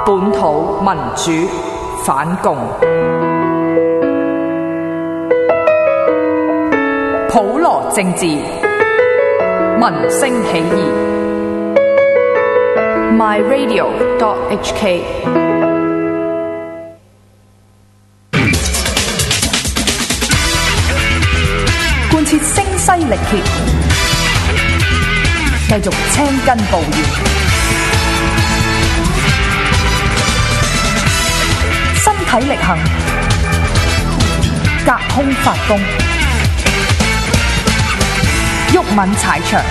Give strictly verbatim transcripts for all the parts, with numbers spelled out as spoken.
本土民主反共，普羅政治，民聲起義。My Radio dot H K。貫徹聲嘶力竭，繼續青筋暴現，身體力行，隔空發功，毓民踩場。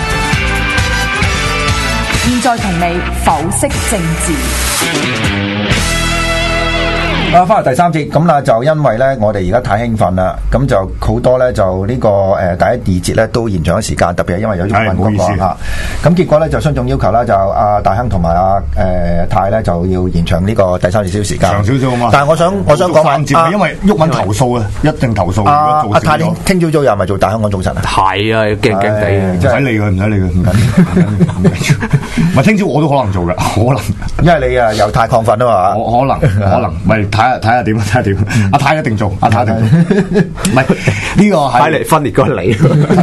現在同你剖析政治。 啊，翻嚟第三節咁啦，就因為咧，我哋而家太興奮啦，咁就好多咧，就呢、這個誒、呃、第一二節咧都延長咗時間，特別係因為有毓民嗰個嚇，咁結果咧就雙重要求啦，就阿、啊、大亨同埋阿誒泰咧就要延長呢個第三節少時間， 長少少啊嘛。 但係我想我想講翻節， 因為毓民投訴啊，一定投訴。 阿阿泰聽朝早又係咪做大香港早晨啊？ 係啊，驚驚地啊， 唔使理佢，唔使理佢，唔緊要，唔緊要。唔係聽朝我都可能做嘅，可能， 因為你啊又太亢奮啊嘛， 我可能可能，咪睇下睇下點睇下點。阿泰一定做，阿泰一定做。唔係呢個係睇嚟分裂個你。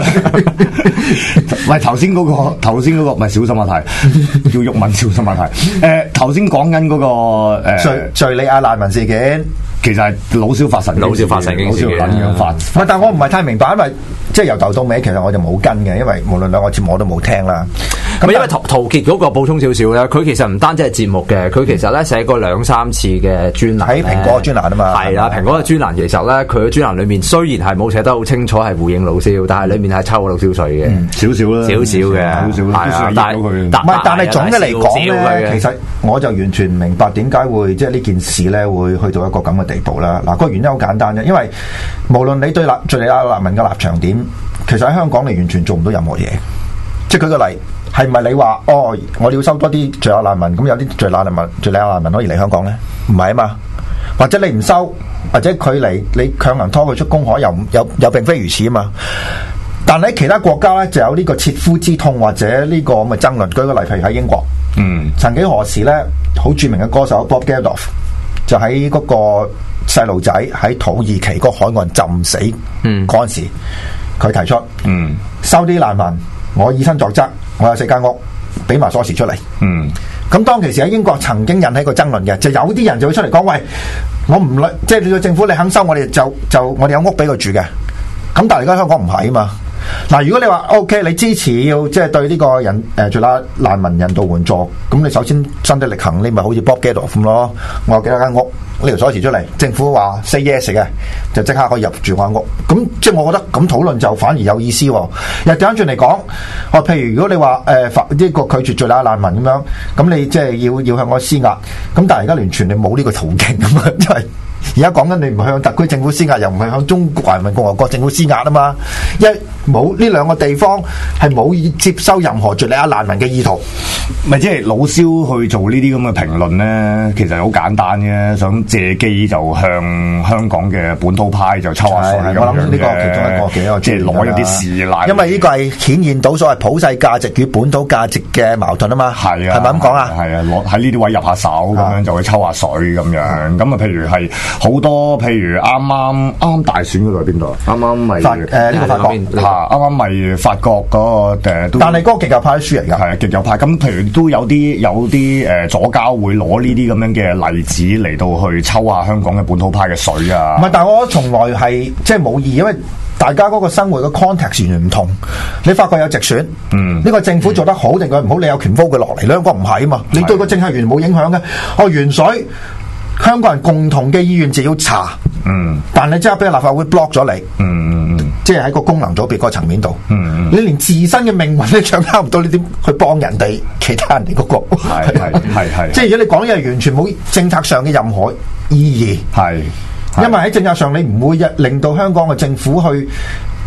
唔係頭先嗰個，頭先嗰個，唔係小心阿泰，叫毓民小心阿泰。誒頭先講緊嗰個誒敍敍利亞難民事件。 其實係老少發神， 老少發神經事嘅。 咁樣發。 唔係，但我唔係太明白，因為即係由頭到尾，其實我就冇跟嘅，因為無論兩個節目我都冇聽啦。 咁因為陶陶傑嗰個補充少少咧，佢其實唔單止係節目嘅，佢其實咧寫過兩三次嘅專欄喺蘋果嘅專欄啊嘛。 係啦，蘋果嘅專欄其實咧，佢嘅專欄裏面雖然係冇寫得好清楚係回應老少，但係裏面係抽老少水嘅， 少少啦， 少少嘅， 少少啦。 但係唔係， 但係總嘅嚟講咧，其實我就完全唔明白點解會即係呢件事咧會去到一個咁嘅地步啦。嗱，個原因好簡單啫，因為無論你對立敍利亞難民嘅立場點，其實喺香港你完全做唔到任何嘢。即係舉個例，係咪你話哦，我哋要收多啲敍利亞難民，咁有啲敍利亞難民敍利亞難民可以嚟香港咧？唔係啊嘛，或者你唔收，或者佢嚟你強行拖佢出公海，又又又並非如此啊嘛。但係喺其他國家咧就有呢個切膚之痛或者呢個咁嘅爭論。舉個例，譬如喺英國，嗯，曾幾何時咧，好著名嘅歌手 Bob Geldof 就喺嗰個細路仔喺土耳其嗰個海岸浸死嗰陣時，佢、嗯、提出，嗯，收啲難民，我以身作則，我有四間屋，俾埋鎖匙出嚟。嗯，咁當其時喺英國曾經引起過爭論嘅，就有啲人就會出嚟講，喂，我唔理，即係你個政府你肯收我哋就就我哋有屋俾佢住嘅。咁但係而家香港唔係啊嘛。嗱，如果你話 OK， 你支持要即係對呢個人誒做啦難民人道援助，咁你首先身體力行，你咪好似 Bob Geldof 咁咯。我有幾多間屋，呢條鎖匙出嚟，政府話 say yes 嘅，就即刻可以入住我間屋。咁即係我覺得咁討論就反而有意思。又調翻轉嚟講，哦，譬如如果你話誒呢個拒絕做啦難民咁樣，咁你即係要要向我施壓，咁但係而家聯全你冇呢個途徑啊嘛，因為而家講緊你唔向特區政府施壓，又唔係向中華人民共和國政府施壓啊嘛，因為冇呢兩個地方係冇接收任何敍利亞難民嘅意圖。 咪即係老蕭去做呢啲咁嘅評論咧，其實好簡單嘅，想借機就向香港嘅本土派就抽下水咁樣嘅。我諗呢個其中一個幾個，即係攞一啲事例。 因為呢個係顯現到所謂普世價值與本土價值嘅矛盾啊嘛。係啊，係咪咁講啊？ 係啊，攞喺呢啲位入下手咁樣就會抽下水咁樣。咁啊，譬如係好多，譬如啱啱啱啱大選嗰度喺邊度啊？啱啱咪法誒呢個法國嚇，啱啱咪法國嗰個誒。 但係嗰個極右派都輸嚟㗎。 係啊，極右派咁，譬如都有啲有啲誒左膠會攞呢啲咁樣嘅例子嚟到去抽下香港嘅本土派嘅水啊。 唔係，但係我覺得從來係即係冇意義，因為大家嗰個生活嘅 context 完全唔同。你發覺有直選，嗯，呢個政府做得好定佢唔好，你有權 vote佢落嚟。香港唔係啊嘛，你對個政策完全冇影響嘅。哦，原水香港人共同嘅意願就要查，嗯，但你即刻俾立法會 block 咗你，嗯嗯，即係喺個功能組別嗰個層面度，嗯嗯，你連自身嘅命運都掌握唔到，你點去幫人哋其他人哋嗰個？ 係係係係， 即係如果你講嘢完全冇政策上嘅任何意義，係，因為喺政策上你唔會令到香港嘅政府去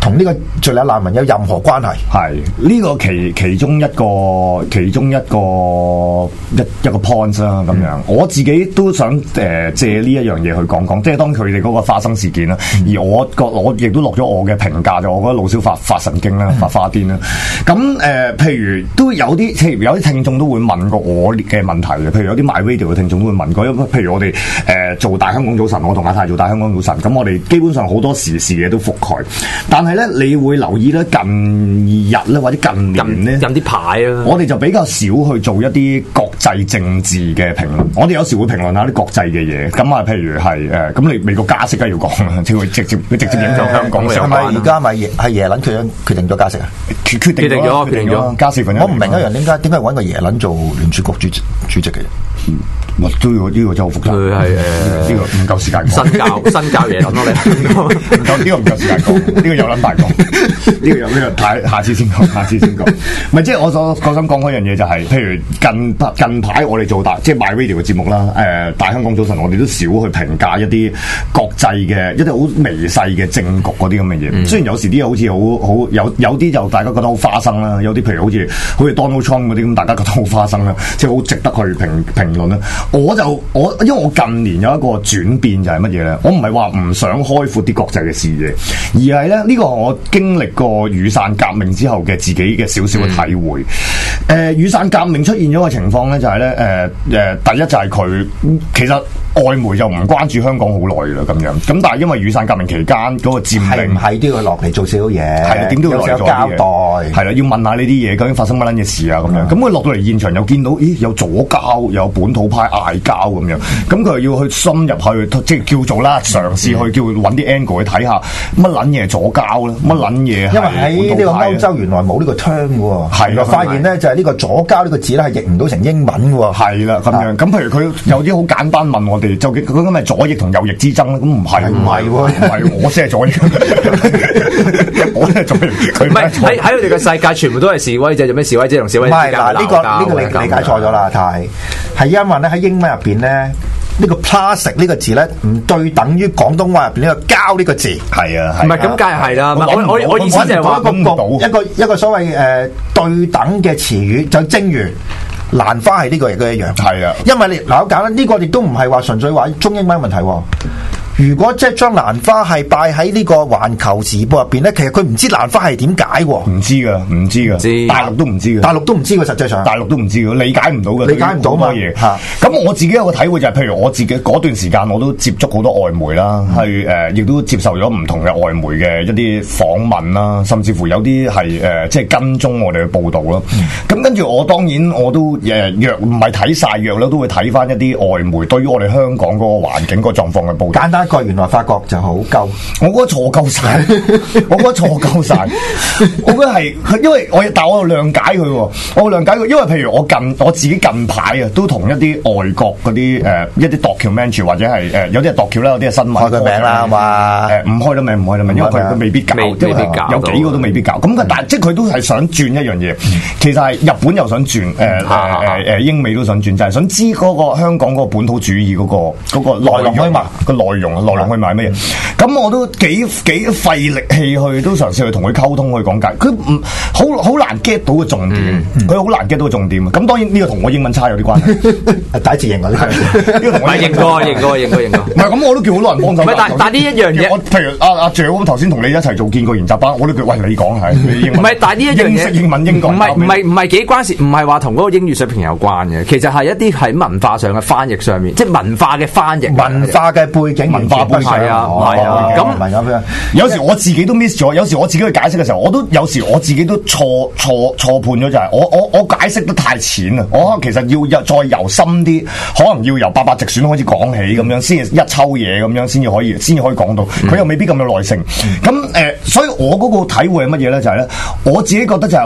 同呢個敍利亞難民有任何關係？ 係呢個其其中一個其中一個一一個 point 啦咁樣。我自己都想誒借呢一樣嘢去講講，即係當佢哋嗰個花生事件啦。嗯、而我個我亦都落咗我嘅評價，就我覺得老蕭發發神經啦，發花癲啦。咁誒、呃，譬如都有啲，譬如有啲聽眾都會問過我嘅問題嘅，譬如有啲 MyRadio 嘅聽眾都會問過，譬如我哋誒、呃、做大香港早晨，我同阿泰做大香港早晨，咁我哋基本上好多時事嘢都覆蓋，但係咧你會留意咧近日咧或者近年咧， 印啲牌啊， 我哋就比較少去做一啲國際政治嘅評論，我哋有時會評論下啲國際嘅嘢，咁啊譬如係誒咁你美國加息梗係要講啦，即係會直接會直接影響香港上班。 而家咪係耶倫決決定咗加息啊？ 決決定咗，決定咗加四分一。 我唔明一樣點解點解揾個耶倫做聯儲局主主席嘅？ 嗯，哇！都要呢個真係好複雜。佢係誒呢個唔夠時間講。 新教新教耶倫咯，你唔夠呢個唔夠時間講，呢個有撚大講，呢個有呢個下下次先講，下次先講。唔係即係我所我想講嗰樣嘢就係，譬如近近排我哋做大即係 MyRadio 嘅節目啦，誒大香港早晨我哋都少去評價一啲國際嘅一啲好微細嘅政局嗰啲咁嘅嘢。雖然有時啲嘢好似好好有有啲就大家覺得好花生啦，有啲譬如好似好似 Donald Trump 嗰啲咁，大家覺得好花生啦，即係好值得去評評論啦。我就我因為我近年有一個轉變就係乜嘢咧？我唔係話唔想開闊啲國際嘅視野，而係咧呢個我經歷過雨傘革命之後嘅自己嘅少少嘅體會。誒、呃，雨傘革命出現咗嘅情況咧就係咧誒誒，第一就係佢其實。外媒就唔關注香港好耐啦，咁樣咁，但係因為雨傘革命期間嗰個佔領，係唔係都要落嚟做少少嘢？係啊，點都要落嚟交代，係啦，要問下呢啲嘢究竟發生乜撚嘢事啊？咁樣咁佢落到嚟現場又見到，咦，有左膠，有本土派嗌交咁樣，咁佢又要去深入去，即係叫做啦，嘗試去叫揾啲 angle 去睇下乜撚嘢左膠咧，乜撚嘢？因為喺呢個歐洲原來冇呢個 term 嘅喎，係啦，發現咧就係呢個左膠呢個字咧係譯唔到成英文嘅喎，係啦，咁樣咁譬如佢有啲好簡單問我。究竟佢咁係左翼同右翼之爭咧？咁唔係，唔係喎，唔係我先係左翼，我先係左翼。唔係喺喺佢哋嘅世界，全部都係示威者，做咩示威者同示威者之間鬧交？唔係嗱，呢個呢個理理解錯咗啦，太係因為咧喺英文入邊咧，呢個 plastic 呢個字咧唔對等於廣東話入邊呢個膠呢個字。係啊，唔係咁梗係係啦。我我我意思就係話一個一個一個所謂誒對等嘅詞語，就正如。蘭花係呢個亦都一樣，係啊，因為你嗱好簡單，呢個亦都唔係話純粹話中英文問題。如果即係將蘭花係擺喺呢個環球時報入邊咧，其實佢唔知蘭花係點解，唔知噶，唔知噶，知大陸都唔知噶，大陸都唔知噶，實際上大陸都唔知噶，理解唔到噶，理解唔到乜嘢。咁我自己有個體會就係、是，譬如我自己嗰段時間我都接觸好多外媒啦，係誒亦都接受咗唔同嘅外媒嘅一啲訪問啦，甚至乎有啲係誒即係跟蹤我哋嘅報導啦。咁、嗯、跟住我當然我都誒若唔係睇晒若啦，都會睇翻一啲外媒對於我哋香港嗰個環境、嗰個狀況嘅報導。簡單一個，原來法國就好鳩，我覺得錯鳩晒，我覺得錯鳩晒，我覺得係因為我但係我又諒解佢，我諒解佢，因為譬如我近我自己近排啊，都同一啲外國嗰啲誒一啲 documentary 或者係誒、呃、有啲係 docu 啦，有啲係新聞開個名啦，係嘛？誒唔開得名唔開得名，因為佢佢未必搞，未必搞，有幾個都未必搞。咁、嗯、但係即係佢都係想轉一樣嘢，其實係日本又想轉，誒誒誒誒英美都想轉，就係、是、想知嗰個香港嗰個本土主義嗰、那個嗰、那個內容啊嘛，個內容啊內容。去買乜嘢？咁我都幾幾費力氣去，都嘗試去同佢溝通去講解。佢唔好好難 get 到個重點，佢好、嗯嗯、難 get 到個重點。咁當然呢個同我英文差有啲關係。第一次認我呢個，呢個同我認過，認過，認過，認過。唔係咁，我都叫好多人幫手。唔係，但但呢一樣嘢，我譬如阿阿謝咁頭先同你一齊做見過研習班，我都叫喂你講係。唔係，但係呢一樣嘢，英文英講，唔係唔係唔係幾關事，唔係話同嗰個英語水平有關嘅。其實係一啲喺文化上嘅翻譯上面，即係文化嘅翻譯，文化嘅背景，文化背景。係啊，係啊，咁有時我自己都 miss 咗，有時我自己去解釋嘅時候，我都有時我自己都錯錯錯判咗，就係我我我解釋得太淺啦，我可能其實要再由深啲，可能要由八八直選開始講起咁樣，先一抽嘢咁樣，先至可以，先至可以講到，佢又未必咁有耐性。咁誒、呃，所以我嗰個體會係乜嘢咧？就係、是、咧，我自己覺得就係話，譬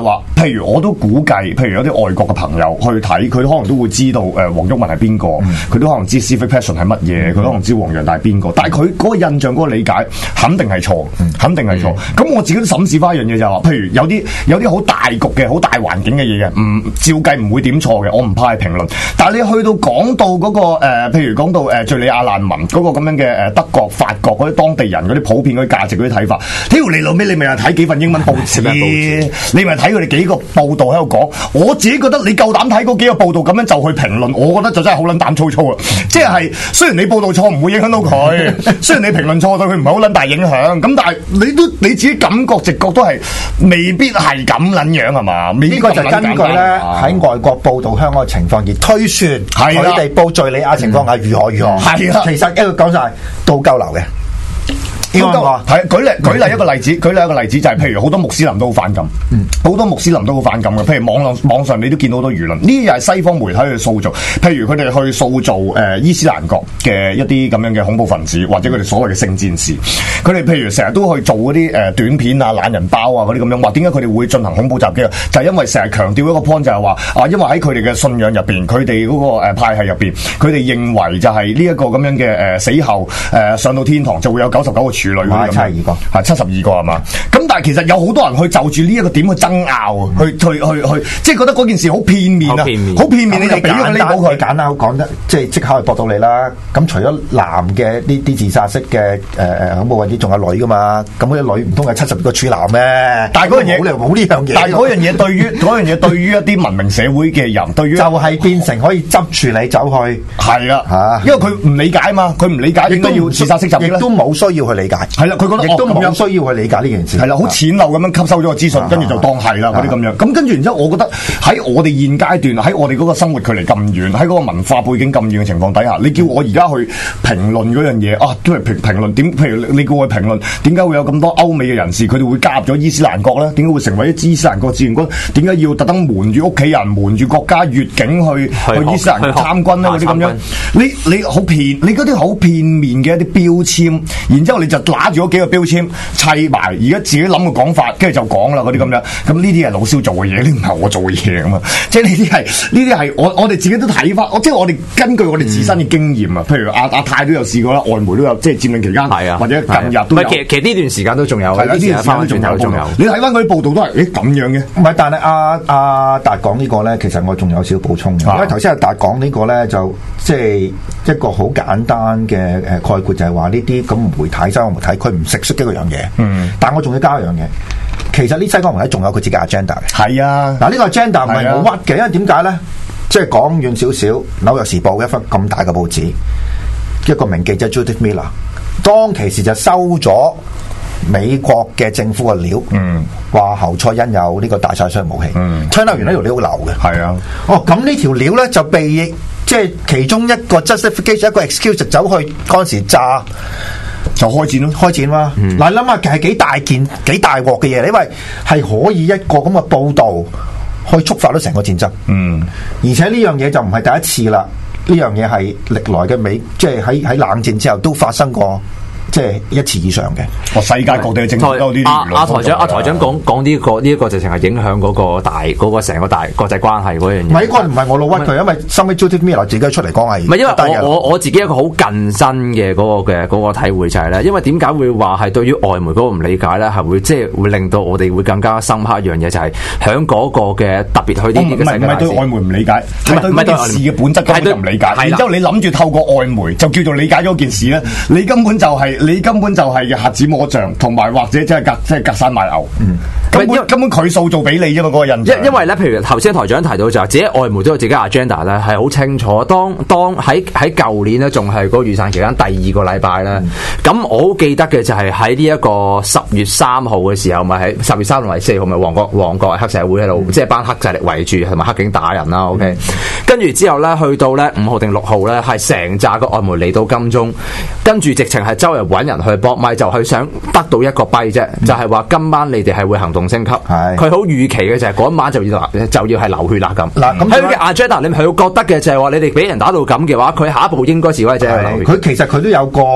譬如我都估計，譬如有啲外國嘅朋友去睇，佢可能都會知道誒黃毓民係邊個，佢、嗯、都可能知 Civic Passion 係乜嘢，佢、嗯、可能知黃洋達係邊個，但係佢嗰個印象嗰個理解肯定係錯，嗯、肯定係錯。咁、嗯、我自己都審視翻一樣嘢就係話，譬如有啲有啲好大局嘅、好大環境嘅嘢嘅，唔照計唔會點錯嘅，我唔怕去評論。但係你去到講到嗰、嗰個、呃、譬如講到誒敍利亞難民嗰個咁樣嘅誒德國、法國嗰啲當地人嗰啲普遍嗰啲價值嗰啲睇法，屌你老味，你咪又睇幾份英文報紙，報紙你咪睇佢哋幾個報道喺度講。我自己覺得你夠膽睇嗰幾個報道咁樣就去評論，我覺得就真係好撚膽粗粗啊！即係雖然你報道錯唔會影響到佢，雖然你評論錯對佢唔係好撚大影響，咁但係你都你自己感覺直覺都係未必係咁撚樣係嘛？呢個就根據咧喺外國報道香港嘅情況而推算，佢哋報敍利亞情況係如何如何。係啦，其實一個講晒倒鳩流嘅。係舉例舉例一個例子，舉例一個例子就係、是、譬如好多穆斯林都好反感，好、嗯、多穆斯林都好反感嘅。譬如網絡網上你都見到好多輿論，呢啲係西方媒體去塑造，譬如佢哋去塑造誒、呃、伊斯蘭國嘅一啲咁樣嘅恐怖分子，或者佢哋所謂嘅聖戰士。佢哋譬如成日都去做嗰啲誒短片啊、懶人包啊嗰啲咁樣，話點解佢哋會進行恐怖襲擊啊？就係、是、因為成日強調一個 point 就係話啊，因為喺佢哋嘅信仰入邊，佢哋嗰個誒派系入邊，佢哋認為就係呢一個咁樣嘅誒、呃、死後誒、呃、上到天堂就會有九十九個處女嗰啲咁。七十二個，係七十二個係嘛？咁但係其實有好多人去就住呢一個點去爭拗，去去去去，即係覺得嗰件事好片面啊，好片面，你就俾咗呢寶佢簡單講得，即係即刻去駁到你啦。咁除咗男嘅呢啲自殺式嘅誒誒恐怖分子，仲有女噶嘛？咁嗰啲女唔通係七十二個處男咩？但係嗰樣嘢冇呢樣嘢。但係嗰樣嘢對於嗰樣嘢對於一啲文明社會嘅人，對於就係變成可以執住你走去，係啊嚇，因為佢唔理解嘛，佢唔理解應該要自殺式襲擊咧，亦都冇需要去理解。係啦，佢覺得亦都冇需要去理解呢件事。係啦，好淺陋咁樣吸收咗個資訊，跟住就當係啦嗰啲咁樣。咁跟住然之後，我覺得喺我哋現階段，喺我哋嗰個生活距離咁遠，喺嗰個文化背景咁遠嘅情況底下，你叫我而家去評論嗰樣嘢啊，都係評評論點？譬如你叫我去評論點解會有咁多歐美嘅人士，佢哋會加入咗伊斯蘭國咧？點解會成為伊斯蘭國志願軍？點解要特登瞞住屋企人、瞞住國家越境去去伊斯蘭國參軍咧？嗰啲咁樣，你你好片，你嗰啲好片面嘅一啲標籤，然之後你就拿住嗰幾個標籤砌埋，而家自己諗個講法，跟住就講啦嗰啲咁樣。咁呢啲係老蕭做嘅嘢，呢唔係我做嘅嘢咁啊！即係呢啲係呢啲係我我哋自己都睇翻，即係我哋根據我哋自身嘅經驗啊。譬如阿阿泰都有試過啦，外媒都有，即係佔領期間，係啊，或者近日都有。其實其實呢段時間都仲有，係啦，呢段時間都仲有，仲有。你睇翻嗰啲報道都係，誒咁樣嘅。唔係，但係阿阿達講呢個咧，其實我仲有少少補充嘅。因為頭先阿達講呢個咧，就即係一個好簡單嘅誒概括，就係話呢啲咁媒體、西方媒體，佢唔食識呢個樣嘢。嗯。但係我仲要加一樣嘢，其實呢西方媒體仲有佢自己 agenda 嘅。係啊。嗱，呢個 agenda 唔係冇屈嘅，因為點解咧？即係講遠少少，《紐約時報》一份咁大嘅報紙，一個名記者 Judith Miller， 當其時就收咗美國嘅政府嘅料，嗯，話侯賽因有呢個大殺傷武器，嗯，聽到原來呢條料流嘅，係啊，哦，咁呢條料咧就被即係其中一個 justification 一個 excuse 就走去嗰陣時炸。就開戰咯，開戰嘛。嗱、嗯，諗下係幾大件、幾大鑊嘅嘢，因為係可以一個咁嘅報導，可以觸發到成個戰爭。嗯，而且呢樣嘢就唔係第一次啦，呢樣嘢係歷來嘅美，即係喺喺冷戰之後都發生過。即係一次以上嘅，哦，世界各地嘅政府都有啲。阿阿台長，阿台長講講呢個呢一個，直情係影響嗰個大嗰個成個大國際關係嗰樣嘢。唔係，呢個唔係我老屈佢，因為收尾 Judith Miller 自己出嚟講係。唔係，因為我我我自己一個好近身嘅嗰個嘅嗰個體會就係咧，因為點解會話係對於外媒嗰個唔理解咧，係會即係會令到我哋會更加深刻一樣嘢，就係響嗰個嘅特別去呢啲嘅世界。唔係對外媒唔理解，係對嗰件事嘅本質根本就唔理解。然之後你諗住透過外媒就叫做理解咗件事咧，你根本就係。你根本就係嘅瞎子摸象，同埋或者即係隔即係隔山買牛。嗯，根本根本佢塑造俾你啫嘛，嗰個印象。因因為咧，譬如頭先台長提到就係自己外媒都有自己 agenda 咧，係好清楚。當當喺喺舊年咧，仲係嗰個雨傘期間第二個禮拜咧，咁、嗯、我好記得嘅就係喺呢一個十月三號嘅時候，咪喺十月三號同四號咪旺角旺角黑社會喺度，嗯、即係班黑勢力圍住同埋黑警打人啦。OK，嗯、跟住之後咧，去到咧五號定六號咧，係成紮個外媒嚟到金鐘，跟住直情係周圍揾人去搏咪，就去想得到一個幣啫，嗯、就係話今晚你哋係會行動升級。佢好預期嘅就係嗰一晚就要就要係流血啦咁。嗱，咁佢嘅 agenda，你佢覺得嘅就係話你哋俾人打到咁嘅話，佢下一步應該示威者去流血。佢其實佢都有個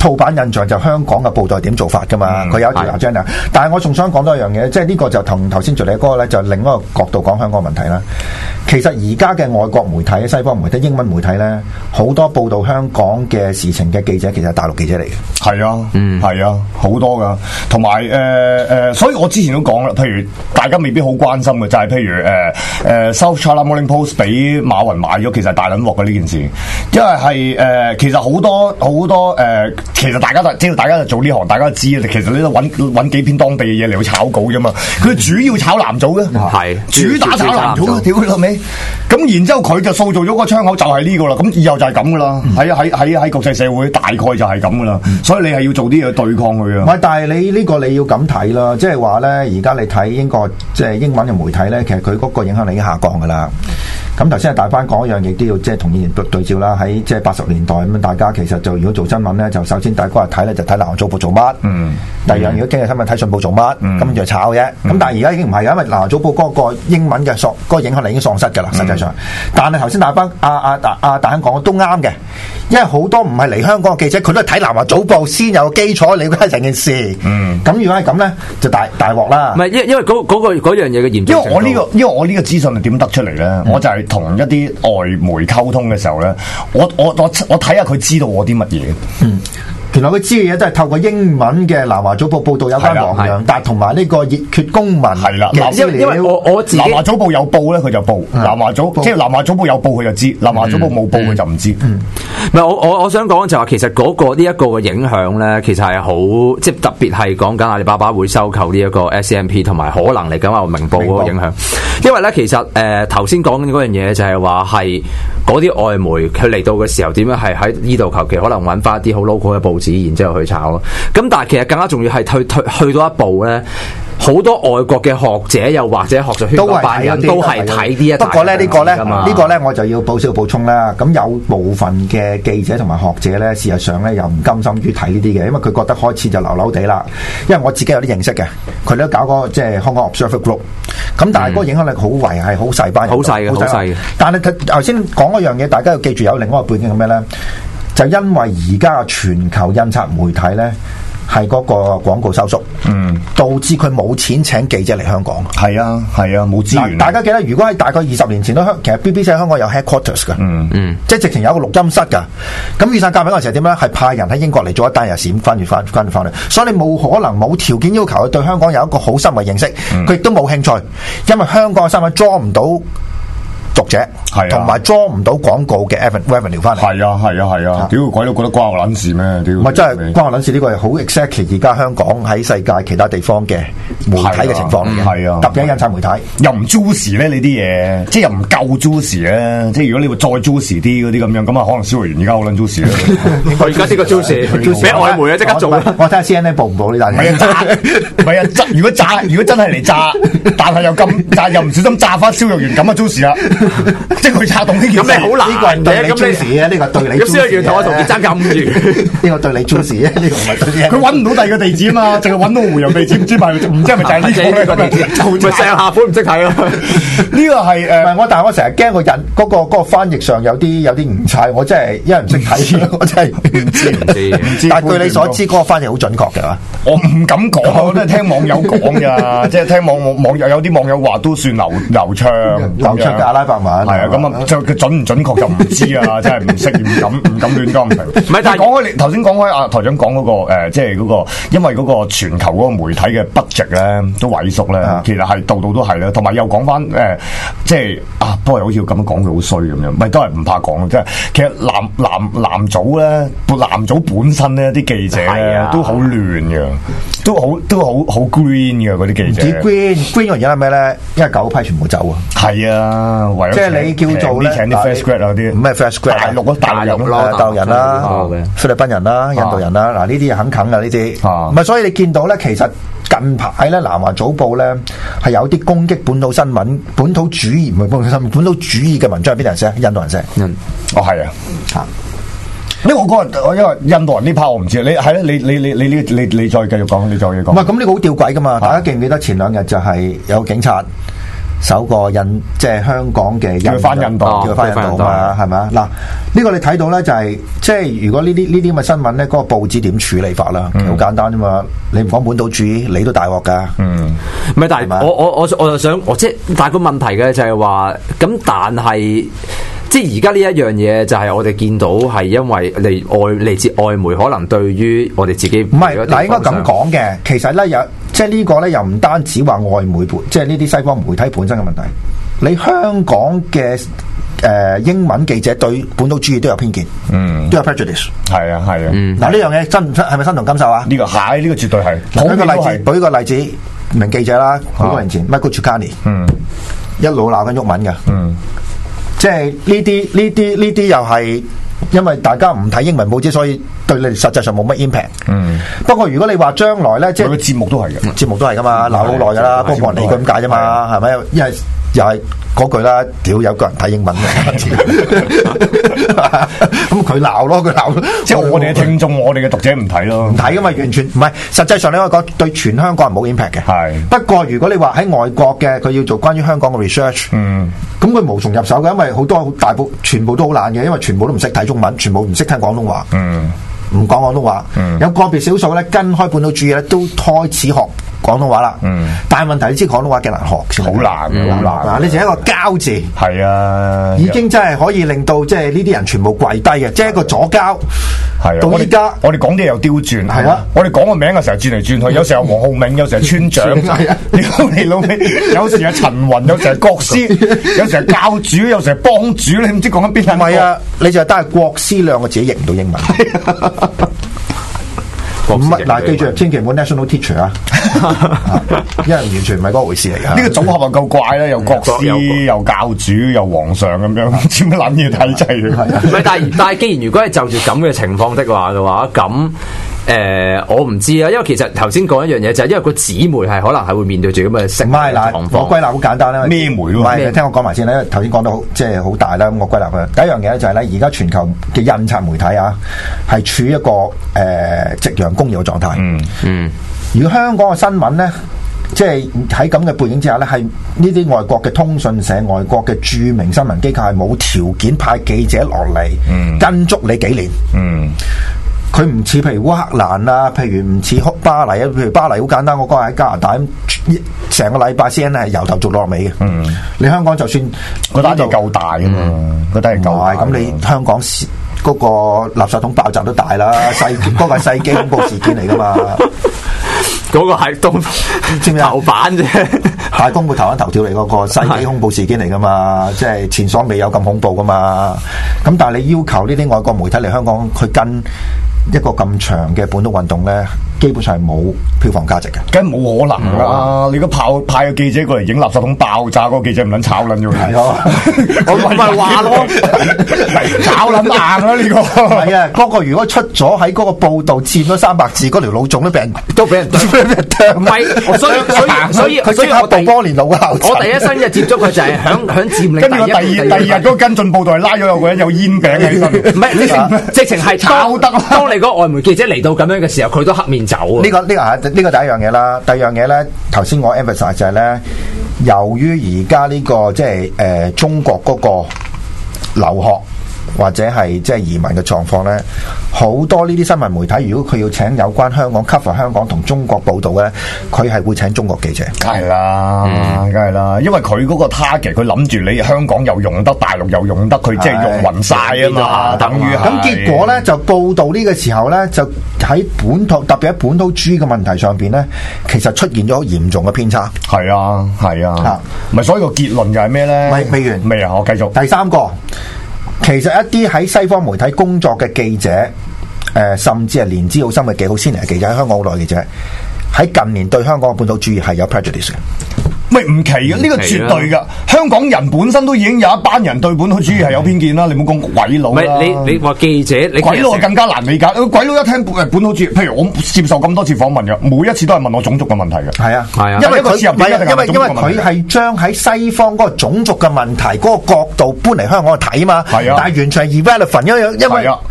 套版印象就香港嘅報道係點做法㗎嘛，佢、嗯、有一條 agenda。但係我仲想講多一樣嘢，即係呢個就同頭先做你嗰個咧，就另一個角度講香港問題啦。其實而家嘅外國媒體、西方媒體、英文媒體咧，好多報道香港嘅事情嘅記者，其實係大陸記者嚟嘅。 係啊，嗯，係啊，好多㗎。同埋誒誒，所以我之前都講啦，譬如大家未必好關心嘅，就係、是、譬如誒誒、呃、South China Morning Post 俾馬雲買咗，其實係大撚鑊嘅呢件事，因為係誒、呃、其實好多好多誒、呃，其實大家都知道，大家就做呢行，大家都知啊。其實你都揾揾幾篇當地嘅嘢嚟去炒稿啫嘛。佢主要炒藍組嘅，係、嗯、主打炒藍組嘅，屌佢老味。咁然之後佢就塑造咗個窗口就係呢個啦。咁以後就係咁噶啦。喺喺喺喺國際社會大概就係咁噶啦。嗯、所以你係要做啲嘢對抗佢啊。唔係，但係你呢個你要咁睇啦，即係話咧，而家你睇英國即係英文嘅媒體咧，其實佢嗰個影響力已經下降噶啦。咁頭先係大班講一樣，亦都要即係同以前對照啦。喺即係八十年代咁，大家其實就如果做新聞咧，就首先第一個日睇咧就睇《南華早報》做乜。嗯。第二樣如果經濟新聞睇《信報》做乜。嗯。咁就炒啫。咁、嗯、但係而家已經唔係，因為《南華早報》嗰個英文嘅喪嗰個影響力已經喪失㗎啦，實際上。嗯、但係頭先大班阿阿阿阿大亨講都啱嘅，因為好多唔係嚟香港嘅記者，佢都係睇《南華早報》先有基礎了解成件事。嗯。咁如果係咁咧，就大大鑊啦。唔係，因因為嗰嗰個嗰樣嘢嘅嚴重。因為我呢、呢個因為我呢個資訊係點得出嚟咧？嗯、我就係同一啲外媒溝通嘅時候咧，我我我我睇下佢知道我啲乜嘢。嗯。原來佢知嘅嘢都係透過英文嘅《南華早報》報道有關黃洋達同埋呢個熱血公民係啦。因為因為我我自己《南華早報》有報咧，佢就報；南華早即係《南華早報》有報，佢就知；《南華早報》冇報，佢就唔知。嗯，唔係我我我想講就係話，其實嗰個呢一個嘅影響咧，其實係好即係特別係講緊阿里巴巴會收購呢一個 S M P 同埋可能嚟緊話明報嗰個影響。因為咧，其實誒頭先講緊嗰樣嘢就係話係嗰啲外媒佢嚟到嘅時候點樣係喺呢度求其可能揾翻啲好 local 嘅報紙，然之後去炒咯。咁但係其實更加重要係去去去到一步咧，好多外國嘅學者又或者學術圈嘅班人都係睇呢一。不過咧呢個咧呢個咧我就要補少補充啦。咁有部分嘅記者同埋學者咧，事實上咧又唔甘心於睇呢啲嘅，因為佢覺得開始就流流地啦。因為我自己有啲認識嘅，佢都搞嗰個即係香港 Observer Group。咁但係嗰個影響力好微，係好細班人，好細嘅，好細嘅。但係頭先講一樣嘢，大家要記住有另外一個背景係咩咧？就因為而家全球印刷媒體咧係嗰個廣告收縮，嗯，導致佢冇錢請記者嚟香港。係啊，係啊，冇資源。大家記得，如果喺大概二十年前都香，其實 B B C 喺香港有 headquarters 噶，嗯嗯，即係直情有一個錄音室噶。咁雨傘革命嗰陣時點咧？係派人喺英國嚟做一單，又閃翻住翻翻翻嚟。所以你冇可能冇條件要求佢對香港有一個好深嘅認識，佢亦都冇興趣，因為香港嘅新聞裝唔到讀者，係同埋裝唔到廣告嘅 revenue 翻嚟。係啊，係啊，係啊！屌鬼都覺得關我撚事咩？屌唔係真係關我撚事，呢個係好 exactly 而家香港喺世界其他地方嘅媒體嘅情況嚟嘅。係啊，特別係印刷媒體又唔 juicy 咧，你啲嘢即係又唔夠 juicy 咧。即係如果你會再 juicy 啲嗰啲咁樣，咁啊可能蕭若元而家好撚 juicy 啦。佢而家呢個 juicy 俾外媒啊，即刻做啦！我睇下 C N N 報唔報呢單嘢？唔係啊，唔係啊，炸！如果炸，如果真係嚟炸，但係又咁，但係又唔小心炸翻蕭若元咁啊 juicy 啦！即係佢拆動呢件事，咁你好難呢個人對你 juicy 啊，呢個對你 juicy 啊。咁蕭若元同我同佢爭咁遠，呢個對你 juicy 啊，呢個唔係對啲。佢揾唔到第二個地址啊嘛，淨係揾到湖洋地址，唔知咪唔知係咪就係呢個地址？咪上下款唔識睇咯。呢個係誒，唔係我，但係我成日驚個人嗰個嗰個翻譯上有啲有啲誤差，我真係因為唔識睇，我真係唔知唔知唔知。但係據你所知，嗰個翻譯好準確嘅嘛？我唔敢講，我都係聽網友講㗎，即係聽網網網友有啲網友話都算流流暢流暢嘅阿拉伯文。係啊，咁啊，就佢準唔準確就唔知啊，真係唔識，唔敢唔敢亂講唔平。唔係，但係講開你頭先講開啊，台長講嗰個誒，即係嗰個，因為嗰個全球嗰個媒體嘅 budget 咧都萎縮咧，其實係度度都係啦。同埋又講翻誒，即係啊，不過好似咁樣講佢好衰咁樣，唔係都係唔怕講，即係其實藍藍藍組咧，藍組本身咧啲記者咧都好亂嘅，都好都好好 green 嘅嗰啲記者。green green 個原因係咩咧？因為舊批全部走啊。係啊，為咗即係你叫做咧，請啲 fresh grad 嗰啲，咩 fresh grad？大陸咯，大陸咯，大陸人啦，菲律賓人啦，印度人啦，嗱呢啲肯肯啊呢啲，唔係所以你見到咧，其實近排咧，南華早報咧係有啲攻擊本土新聞、本土主義唔係本土新聞，本土主義嘅文章係邊人寫？印度人寫。嗯，哦係啊，嚇。呢個我嗰日我因為印度人呢 part 我唔知，你係咧，你你你你你你你再繼續講，你再嘢講。唔係咁呢個好吊詭噶嘛？大家記唔記得前兩日就係有警察首個印即係香港嘅叫翻印度， 叫翻印度嘛，係咪啊？嗱，呢個你睇到咧就係即係如果呢啲呢啲咁嘅新聞咧，嗰個報紙點處理法啦？好、嗯、簡單啫嘛，你唔講本土主義，你都大鑊噶。嗯， 唔係，但係我我我我就想，我即係但係個問題嘅就係話，咁但係。即係而家呢一樣嘢就係我哋見到係因為嚟外嚟自外媒，可能對於我哋自己唔係嗱，應該咁講嘅。其實咧有即係呢個咧又唔單止話外媒，即係呢啲西方媒體本身嘅問題。你香港嘅誒、呃、英文記者對本土主義都有偏見，嗯，都有 prejudice。 係啊係啊，嗱呢樣嘢真係咪身同感受啊？ 呢、這個係呢、這個絕對係。 舉個例子，舉個例子，名記者啦，好多年前 Michael Ciccone，嗯，一路鬧緊鬱文嘅，嗯。即係呢啲呢啲呢啲又係因為大家唔睇英文報紙，所以對你實際上冇乜 impact。嗯。不過如果你話將來咧，即係個節目都係嘅，節目都係噶嘛，鬧好耐噶啦，不過冇人理佢咁解啫嘛，係咪？因為又係嗰句啦，屌有個人睇英文嘅，咁佢鬧咯，佢鬧， 即係我哋嘅聽眾，我哋嘅讀者唔睇咯， 唔睇噶嘛，完全唔係。實際上你可以講對全香港人冇 impact 嘅。係。不過如果你話喺外國嘅，佢要做關於香港嘅 research，嗯，咁佢無從入手嘅，因為好多大部全部都好難嘅，因為全部都唔識睇中文，全部唔識聽廣東話，嗯，唔講廣東話，嗯，有個別少數咧跟開本土主義咧，都開始學廣東話啦，嗯，但係問題你知廣東話幾難學， 好難，好、嗯、難。 嗱，你就一個交字，係啊，已經真係可以令到即係呢啲人全部跪低嘅，即係一個左交。係啊，到依家我哋講啲又刁轉，係啊，我哋講個名嘅時候轉嚟轉去，有時候黃浩銘，有時候村長，係啊，屌你老味，有時係陳雲，有時係國師，有時係教主，有時係幫主，你唔知講緊邊個？ 唔係啊，你就係單係國師兩個字譯唔到英文。唔係嗱，記住千祈唔好 national teacher 啊，因為完全唔係嗰回事嚟噶。 呢個組合就夠怪啦，又國師又教主又皇上咁樣，知乜撚嘢體制嘅？ 唔係，但係但係，既然如果係就住咁嘅情況的話嘅話，咁。誒、呃，我唔知啊，因為其實頭先講一樣嘢就係，因為個紙媒係可能係會面對住咁嘅食物嘅狀況。 我歸納好簡單啦， 咩媒咯？ 唔係，你聽我講埋先啦。因為頭先講到即係好大啦，咁我歸納佢。第一樣嘢咧就係咧，而家全球嘅印刷媒體啊，係處於一個誒夕陽工業嘅狀態。嗯嗯。如果香港嘅新聞咧，即係喺咁嘅背景之下咧，係呢啲外國嘅通訊社、外國嘅著名新聞機構係冇條件派記者落嚟、嗯、跟足你幾年。嗯。佢唔似譬如烏克蘭啊，譬如唔似巴黎啊，譬如巴黎好簡單，我嗰日喺加拿大咁，成個禮拜 C N N 係由頭做落尾嘅。嗯，你香港就算嗰單嘢夠大㗎嘛，嗰單嘢夠大， 咁你香港嗰個垃圾桶爆炸都大啦，世嗰個係世紀恐怖事件嚟噶嘛。 嗰個係東知唔知頭版啫， 係公布頭版頭條嚟嗰個世紀恐怖事件嚟噶嘛，即係前所未有咁恐怖噶嘛。咁但係你要求呢啲外國媒體嚟香港去跟一個咁長嘅本土運動咧，基本上係冇票房價值嘅， 梗係冇可能啦、啊！你個派派個記者過嚟影垃圾桶爆炸，嗰個記者唔撚炒撚咗佢，係咯， 我咪話咯， 炒撚硬啦呢個。 係啊，嗰個如果出咗喺嗰個報道佔咗三百字，嗰條老總都俾人都俾人都俾人啄。唔係，所以所以所以所以我第多年老校， 我第一身嘅接觸佢就係響響佔領。 跟住我第二第二日嗰個跟進報道係拉咗有個人有煙餅喺身， 唔係直情直情係炒得。當你嗰個外媒記者嚟到咁樣嘅時候，佢都黑面走。 呢、這個呢、這個係呢、這個第一樣嘢啦。第二樣嘢咧，頭先我 emphasize 就係咧，由於而家呢個即係誒中國嗰個留學或者係即係移民嘅狀況咧，好多呢啲新聞媒體，如果佢要請有關香港 cover 香港同中國報導咧，佢係會請中國記者。 梗係啦，梗係啦，因為佢嗰個 target，佢諗住你香港又用得，大陸又用得，佢即係用勻晒啊嘛，等於咁結果咧就報導呢個時候咧，就喺本土特別喺本土主義嘅問題上邊咧，其實出現咗好嚴重嘅偏差。 係啊，係啊，咪所以個結論就係咩咧？ 未未完， 未啊，我繼續。 第三個。其實一啲喺西方媒體工作嘅記者，誒、呃，甚至係年資好深嘅記好先嚟嘅記者，喺香港好耐嘅記者，喺近年對香港嘅本土主義係有 prejudice 嘅。 咪唔奇嘅，呢、這個絕對噶。香港人本身都已經有一班人對本土主義係有偏見啦。你唔好講鬼佬啦。 你你話記者，你鬼佬更加難理解。鬼佬一聽本土主義，譬如我接受咁多次訪問嘅，每一次都係問我種族嘅問題嘅。係啊，係啊，因為佢因為因為佢係將喺西方嗰個種族嘅問題嗰、那個角度搬嚟香港去睇嘛。係啊，但係完全係 irrelevant，因為因為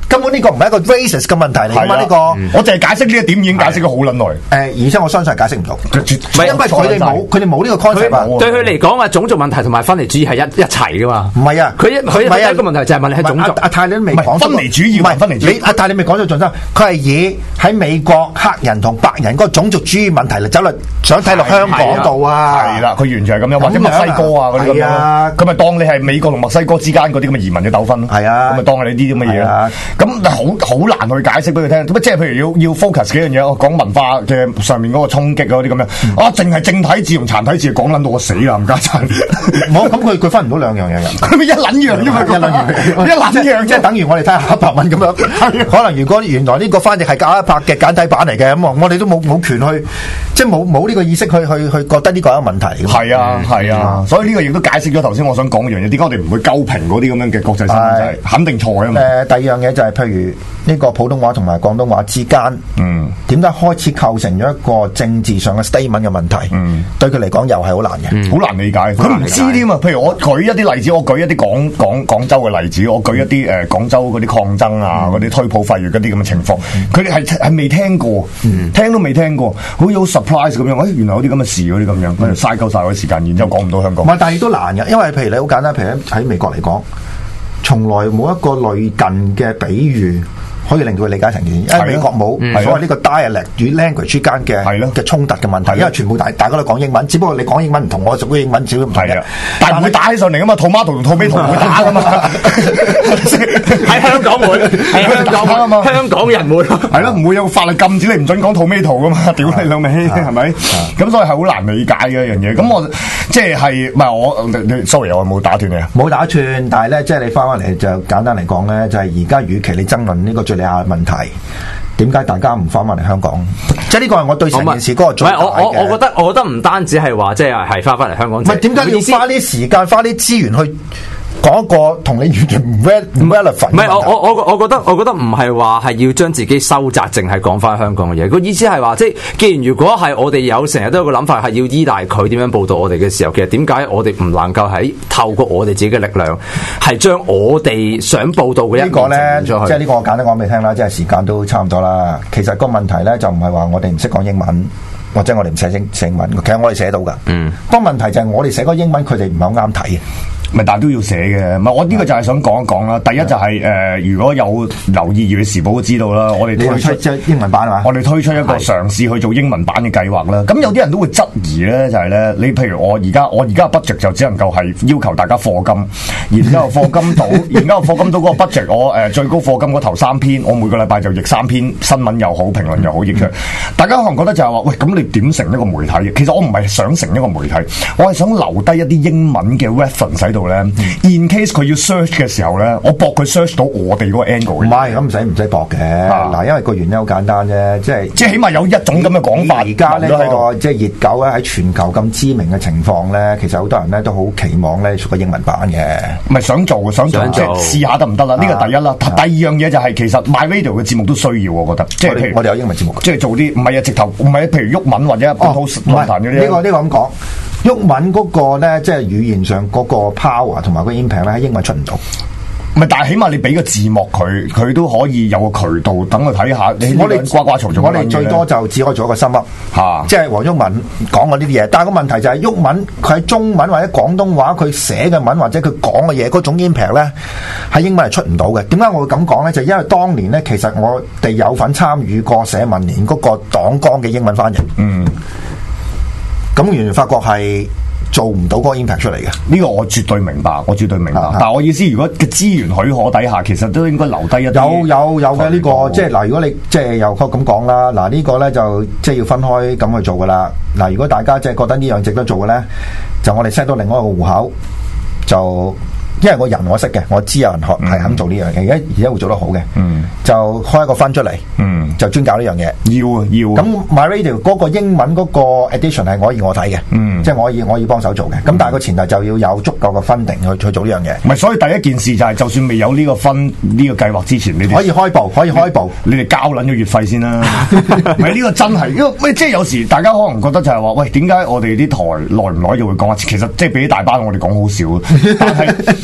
根本呢個唔係一個 racist 嘅問題嚟㗎嘛？呢個我淨係解釋呢一點已經解釋咗好撚耐。 誒，而且我相信係解釋唔到，唔係因為佢哋冇佢哋冇呢個 concept 啊。 對佢嚟講啊，種族問題同埋分離主義係一一齊㗎嘛。 唔係啊， 佢佢第一個問題就係問你係種族。 阿泰你都未講分離主義，唔係分離主義。 你阿泰你未講到重心，佢係以喺美國黑人同白人嗰個種族主義問題嚟走嚟想睇落香港度啊。 係啦，佢完全係咁樣，或者墨西哥啊嗰啲咁樣，佢咪當你係美國同墨西哥之間嗰啲咁嘅移民嘅糾紛咯。係啊，咁咪當係呢啲咁嘅嘢啦。咁好好難去解釋俾佢聽。咁即係譬如要要 focus 幾樣嘢，講文化嘅上面嗰個衝擊嗰啲咁樣。啊，淨係正體字同殘體字講撚到我死啦，冚家鏟。 冇咁佢佢分唔到兩樣嘢嘅， 佢咪一撚樣啫嘛，一撚樣，一撚樣， 即係等於我哋睇下黑白文咁樣。可能如果原來呢個翻譯係加一拍嘅簡體版嚟嘅，咁我哋都冇冇權去，即係冇冇呢個意識去去去覺得呢個係一個問題嚟嘅。 係啊係啊，所以呢個亦都解釋咗頭先我想講嘅樣嘢，點解我哋唔會鳩評嗰啲咁樣嘅國際新聞，就係肯定錯啊嘛。 誒，第二樣嘢就係譬如呢個普通話同埋廣東話之間，嗯，點解開始構成咗一個政治上嘅 statement 嘅問題？嗯，對佢嚟講又係好難嘅，好難理解。佢唔知添啊。譬如我舉一啲例子，我舉一啲廣廣廣州嘅例子，我舉一啲誒廣州嗰啲抗爭啊，嗰啲推普廢粵嗰啲咁嘅情況，佢哋係係未聽過，聽都未聽過，好似好 surprise 咁樣。誒，原來有啲咁嘅事嗰啲咁樣，佢就嘥鳩晒嗰啲時間，然之後講唔到香港。唔係，但係都難嘅，因為譬如你好簡單，譬如喺美國嚟講，從來冇一個類近嘅比喻可以令到佢理解成件事，因為美國冇所謂呢個 dialect 與 language 之間嘅嘅衝突嘅問題，因為全部大大家都講英文，只不過你講英文唔同，我講英文少少唔同嘅， 但係唔會打起上嚟噶嘛，tomato 同 tomato 唔會打噶嘛， 喺香港會，喺香港啊嘛，香港人會係咯，唔會有法律禁止你唔準講 tomato 噶嘛，屌你老味係咪？咁所以係好難理解嘅一樣嘢。咁我即係係唔係我？sorry，我冇打斷你啊， 冇打斷，但係咧，即係你翻翻嚟就簡單嚟講咧，就係而家與其你爭論呢個最下問題，點解大家唔翻翻嚟香港？即係呢個係我對成件事嗰個最大嘅。 我我我覺得我覺得唔單止係話即係係翻翻嚟香港。唔係點解你要花啲時間、花啲資源去講一個同你完全唔 relevant？ 唔係我我我我覺得我覺得唔係話係要將自己收窄，淨係講翻香港嘅嘢。個意思係話，即係既然如果係我哋有成日都有個諗法係要依賴佢點樣報導我哋嘅時候，其實點解我哋唔能夠喺透過我哋自己嘅力量，係將我哋想報導嘅一個咧， 即係呢個我簡單講俾你聽啦，即係時間都差唔多啦。其實個問題咧就唔係話我哋唔識講英文，或者我哋唔寫英寫英文，其實我哋寫到㗎。嗯，不過問題就係我哋寫嗰英文，佢哋唔係好啱睇嘅。 咪但係都要寫嘅，唔係我呢個就係想講一講啦。第一就係、是、誒、呃，如果有留意《粵語時報》都知道啦，我哋推出即係英文版啊， 我哋推出一個嘗試去做英文版嘅計劃啦。咁有啲人都會質疑咧，就係、是、咧，你譬如我而家我而家嘅 budget 就只能夠係要求大家課金，然之後課金到，然之後課金到嗰個 budget，我誒、呃、最高課金嗰頭三篇，我每個禮拜就譯三篇新聞又好，評論又好譯出嚟。大家可能覺得就係話，喂，咁你點成一個媒體？其實我唔係想成一個媒體，我係想留低一啲英文嘅 reference 喺度咧。In case 佢要 search 嘅時候咧，我搏佢 search 到我哋嗰個 angle。唔係，咁唔使唔使搏嘅。嗱、啊，因為個原因好簡單啫，即係即係起碼有一種咁嘅講法。 而家呢個即係熱狗咧喺全球咁知名嘅情況咧，其實好多人咧都好期望咧出個英文版嘅。 唔係想做，想做，即係試下得唔得啦？呢個第一啦。第二樣嘢就係、是、其實 My Radio 嘅節目都需要，我覺得。即係譬如我哋有英文節目， 即係做啲唔係啊，直頭唔係譬如鬱文或者本土論壇嗰啲。 呢個呢個咁講。毓民嗰個咧，即係語言上嗰個 power 同埋個 impact 咧，喺英文出唔到。 唔係，但係起碼你俾個字幕佢，佢都可以有個渠道等佢睇下。你我哋呱呱嘈嘈， 我哋最多就只可以做一個心噏嚇，即係黃毓民講過呢啲嘢。但係個問題就係毓民佢喺中文或者廣東話佢寫嘅文或者佢講嘅嘢嗰種 impact 咧，喺英文係出唔到嘅。點解我會咁講咧？就係、因為當年咧，其實我哋有份參與過社民連嗰個黨綱嘅英文翻譯。嗯。咁完全發覺係做唔到嗰個 impact 出嚟嘅， 呢個我絕對明白，我絕對明白。但係我意思，如果嘅資源許可底下，其實都應該留低一啲。 有有有嘅呢個，即係嗱，如果你即係又咁講啦，嗱呢個咧就即係要分開咁去做噶啦。嗱，如果大家即係覺得呢樣值得做嘅咧，就我哋 set 到另外一個戶口就。因為我人我識嘅，我知有人學係肯做呢樣嘢，而家而家會做得好嘅，嗯、就開一個分出嚟，嗯、就專搞呢樣嘢。 要啊要。咁 MyRadio 嗰個英文嗰個 edition 係我以我睇嘅，嗯、即係我可以我可以幫手做嘅。咁、嗯、但係個前提就要有足夠嘅 funding 去去做呢樣嘢。唔係， 所以第一件事就係、是，就算未有呢個分呢、這個計劃之前，你哋可以開部，可以開部， 你哋交撚咗月費先啦。唔係呢個真係，因為即係有時大家可能覺得就係話，喂，點解我哋啲台耐唔耐就會講啊？其實即係俾啲大班我哋講好少，但係但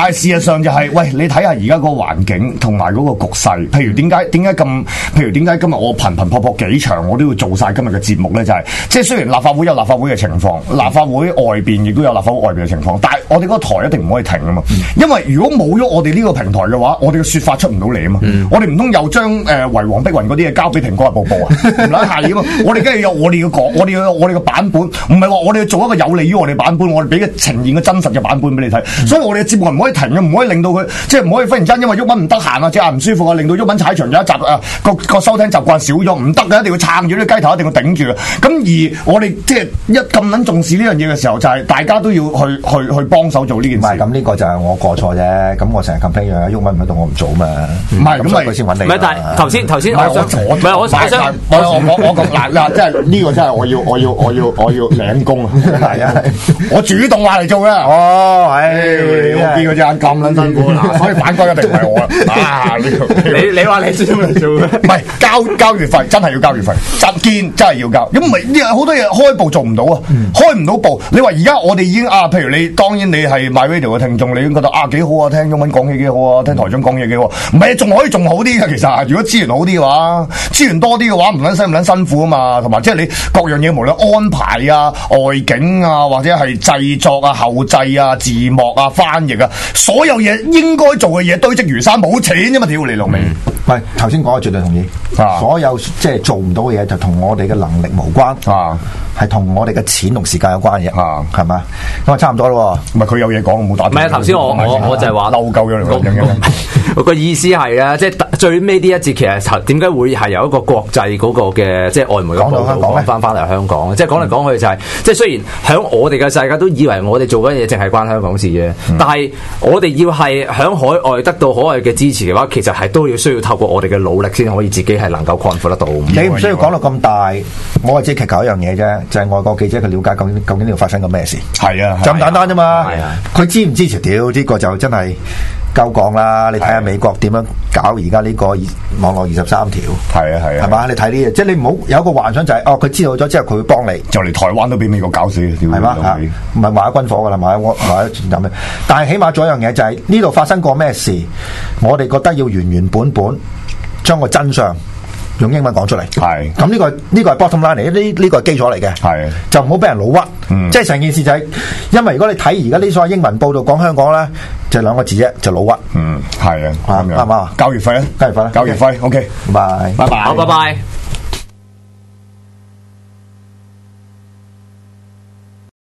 係事實上就係、是，喂，你睇下而家個環境同埋嗰個局勢，譬如點解點解咁，譬如點解今日我頻頻撲撲幾場，我都要做晒今日嘅節目咧，就係、是，即係雖然立法會有立法會嘅情況，立法會外邊亦都有立法會外邊嘅情況，但係我哋嗰個台一定唔可以停啊嘛，因為如果冇咗我哋呢個平台嘅話，我哋嘅説法出唔到嚟啊嘛，嗯、我哋唔通又將誒為黃碧雲嗰啲嘢交俾蘋果日報報啊？唔撚係啊嘛，我哋梗係有我哋嘅講，我哋有我哋嘅版本，唔係話我哋要做一個有利於我哋版本，我哋俾嘅呈現嘅真實嘅版本俾你睇，嗯、所以我哋嘅節目唔可以停嘅，唔可以令到佢即係唔可以忽然間因為毓民唔得閒啊，隻眼唔舒服啊，令到毓民踩場有一集啊個個收聽習慣少咗，唔得嘅，一定要撐住啲雞頭，一定要頂住嘅。咁而我哋即係一咁撚重視呢樣嘢嘅時候，就係、是、大家都要去去去幫手做呢件事。唔係咁呢個就係我過錯啫。咁我成日 complain 樣，毓民唔喺度，我唔做嘛。唔係咁咪佢先揾你。 唔係，但係頭先頭先我想唔係我我想我我我講嗱嗱，即係呢個真係我要我要我要我要領功啊！係啊，我主動話嚟做嘅。哦，唉，我見佢隻眼咁撚辛苦啦，所以反歸一定唔係我啦。啊，呢個你你話你主動嚟做嘅， 唔係交交月費，真係要交月費，真堅真係要交。咁唔係呢好多嘢開步做唔到啊，開唔到步。你話而家我哋已經啊，譬如你當然你係 MyRadio 嘅聽眾，你已經覺得啊幾好啊，聽中文講嘢幾好啊，聽台長講嘢幾好。唔係仲可以仲好啲嘅，其實如果資源好啲嘅話，資源多啲嘅話，唔撚使唔撚辛苦啊嘛。同埋即係你各樣嘢，無論安排啊、外景啊，或者係製作啊、後製啊、字幕啊、翻譯啊，所有嘢應該做嘅嘢堆積如山，冇錢啫嘛，屌你老味！ 唔係頭先講，我絕對同意。啊、所有即係做唔到嘅嘢，就同我哋嘅能力無關。啊，係同我哋嘅錢同時間有關嘅。啊，係嘛？咁啊，差唔多咯。唔係佢有嘢講，冇打。唔係頭先我我我就係話嬲鳩咗嚟嘅。我個意思係咧，即係最尾呢一節，其實點解會係有一個國際嗰個嘅即係外媒嘅報導講翻翻嚟香港？即係講嚟講去就係、是，即係雖然喺我哋嘅世界都以為我哋做緊嘢淨係關香港事啫，嗯、但係我哋要係喺海外得到海外嘅支持嘅話，其實係都要需要透過我哋嘅努力先可以自己係能夠擴闊得到。 你唔需要講到咁大，我係只係求一樣嘢啫，就係、是、外國記者佢了解究竟究竟呢度發生緊咩事。係啊，就咁簡單啫嘛。係啊，佢支唔支持？屌呢、這個就真係。夠講啦！你睇下美國點樣搞而家呢個網絡二十三條，係啊係啊，係嘛？你睇呢嘢，即係你唔好有一個幻想就係、是、哦，佢知道咗之後佢會幫你，就嚟台灣都俾美國搞死，係嘛嚇？唔係買咗軍火噶啦，買咗買咗戰艦咩？但係起碼做一樣嘢就係呢度發生過咩事，我哋覺得要原原本本將個真相用英文講出嚟。係咁呢個呢、呢個係 bottom line 嚟，呢呢個係基礎嚟嘅。係就唔好俾人老屈。嗯、即係成件事就係、是，因為如果你睇而家呢所謂英文報道講香港咧，就兩個字啫，就老屈。嗯，係啊，啱唔啱啊？交月費啊，交月費啦，交月費。OK，拜拜，拜拜，好，拜拜。